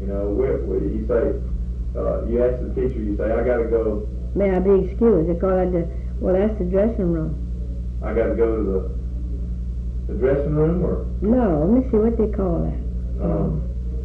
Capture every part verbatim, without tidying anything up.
You know, where, where you say, uh, you ask the teacher, you say, I got to go. May I be excused? They call that the, well, that's the dressing room. I got to go to the, the dressing room, or? No, let me see what they call that. Um,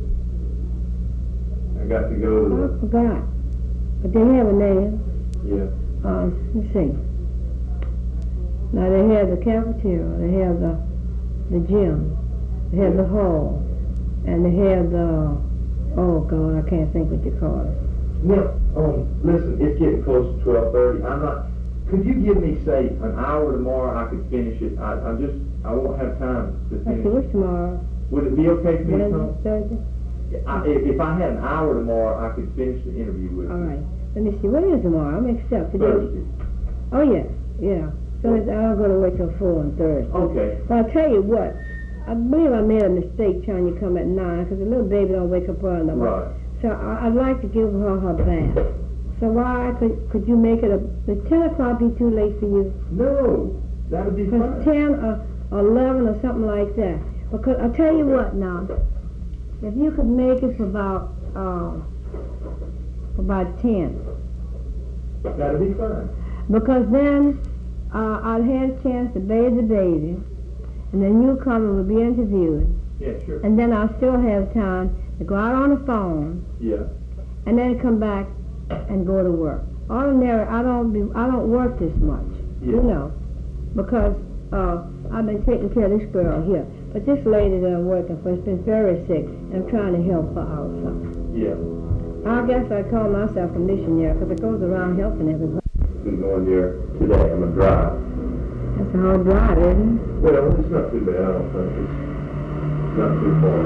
I got to go to I the, forgot. But they have a name. yeah. Um, let's see. Now they have the cafeteria, they have the the gym, they have Yeah. the hall, and they have the, oh God, I can't think what you call it. Now, um, listen, it's getting close to twelve thirty. I'm not, could you give me, say, an hour tomorrow? I could finish it. I, I'm just, I won't have time to Let's finish see, it. what's tomorrow? Would it be okay for me to Wednesday, come? Thursday? I, if, if I had an hour tomorrow, I could finish the interview with you. All right. Let me see, what is tomorrow? I'm mixed up. Today. Thursday. Oh yeah, yeah. So it's, I don't go to work till four on Thursday. Okay. But I'll tell you what, I believe I made a mistake trying to come at nine because the little baby don't wake up early enough. Right. So I, I'd like to give her her bath. So why could could you make it a, would ten o'clock be too late for you? No, that'll be Because fine. ten or eleven or something like that. Because I'll tell you what now, if you could make it for about, uh, for about ten. That'll be fine. Because then uh, I'd have a chance to bathe the baby, and then you come and we'll be interviewed, Yeah, sure. and then I'll still have time to go out on the phone, Yeah. and then come back and go to work. Ordinary, I don't be, I don't work this much, Yeah. you know, because uh, I've been taking care of this girl here. But this lady that I'm working for has been very sick, and I'm trying to help her out some. Yeah. I guess I call myself a missionary because it goes around helping everybody. I'm going there today. I'm going to drive. That's a hard drive, isn't it? Well, it's not too bad. I don't think it's not too far.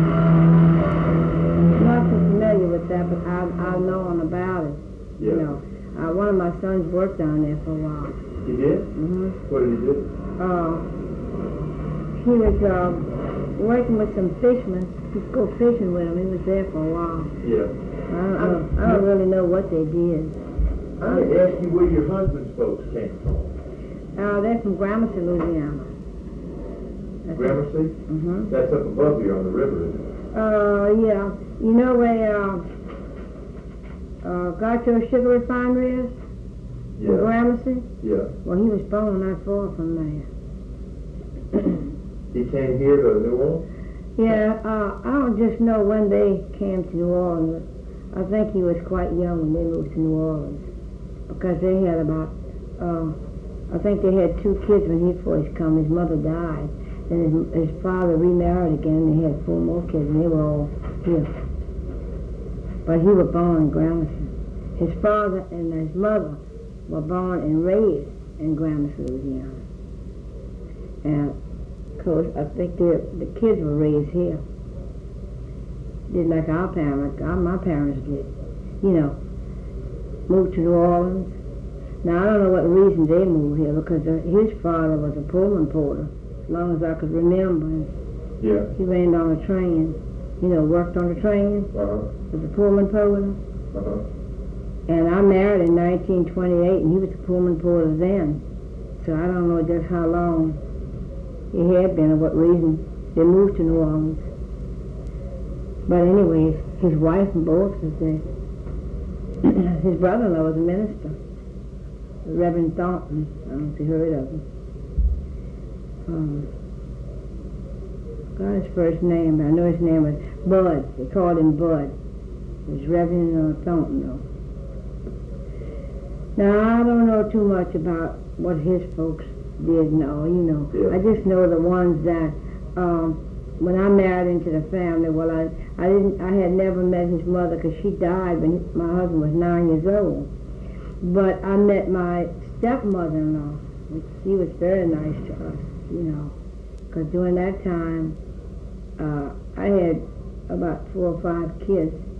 I'm not so familiar with that, but I I know all about it. Yeah. You know, uh, one of my sons worked down there for a while. You did? Mm-hmm. What did he do? Uh, he was uh, working with some fishermen. He'd go fishing with them. He was there for a while. Yeah. I don't, I don't, I don't really know what they did. I had asked you where your husband's folks came from. Uh, they're from Gramercy, Louisiana. That's Gramercy? Mm-hmm. That's up above here on the river, isn't it? Uh, yeah. You know where uh, uh, Gato Sugar Refinery is? In Yeah. Gramercy? Yeah. Well, he was born not far from there. He came here to New Orleans? Yeah, uh, I don't just know when they came to New Orleans. I think he was quite young when they moved to New Orleans. Because they had about, uh, I think they had two kids when he first come. His mother died. Then his, his father remarried again, and they had four more kids, and they were all here. But he was born in Gramercy. His father and his mother were born and raised in Gramercy, Louisiana. And, of course, I think the the kids were raised here. Did like our parents, our, my parents did. You know, moved to New Orleans. Now, I don't know what reason they moved here, because uh, his father was a Pullman porter, as long as I could remember. And Yeah. he ran on a train, you know, worked on the train, Uh-huh. was a Pullman porter. Uh-huh. And I married in nineteen twenty-eight, and he was a Pullman porter then. So I don't know just how long he had been or what reason they moved to New Orleans. But anyways, his wife and both was there. His brother-in-law was a minister, Reverend Thornton. I don't know if you heard of him. Um, got his first name, but I know his name was Bud. They called him Bud. It was Reverend uh, Thornton, though. Now, I don't know too much about what his folks did know, you know. Yeah. I just know the ones that, um, when I married into the family, well, I, I didn't, I had never met his mother because she died when he, my husband was nine years old. But I met my stepmother-in-law, which she was very nice to us, you know, because during that time, uh, I had about four or five kids.